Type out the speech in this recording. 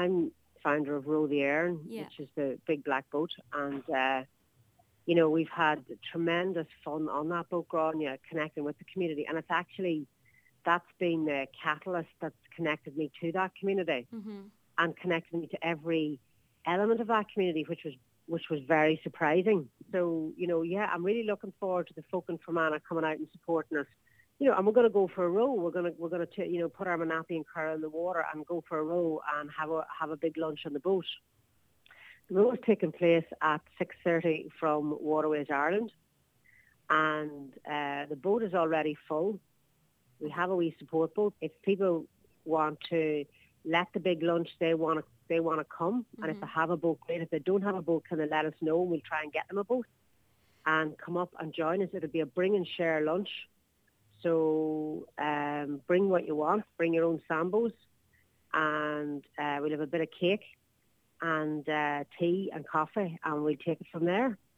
I'm founder of Row the Airn, Yeah. which is the big black boat, and we've had tremendous fun on that boat, Grania, connecting with the community, and that's been the catalyst that's connected me to that community Mhm. and connected me to every element of that community, which was very surprising. So, I'm really looking forward to the folk in Fermanagh coming out and supporting us. And we're going to go for a row. We're going to put our Monappy and Curra in the water and go for a row and have a big lunch on the boat. The row is taking place at 6:30 from Waterways Ireland, and the boat is already full. We have a wee support boat. If people want to let the big lunch, they want to come, and if they have a boat, great. If they don't have a boat, can they let us know, and we'll try and get them a boat and come up and join us. It'll be a bring and share lunch. So bring what you want, bring your own sambos, and we'll have a bit of cake and tea and coffee, and we'll take it from there.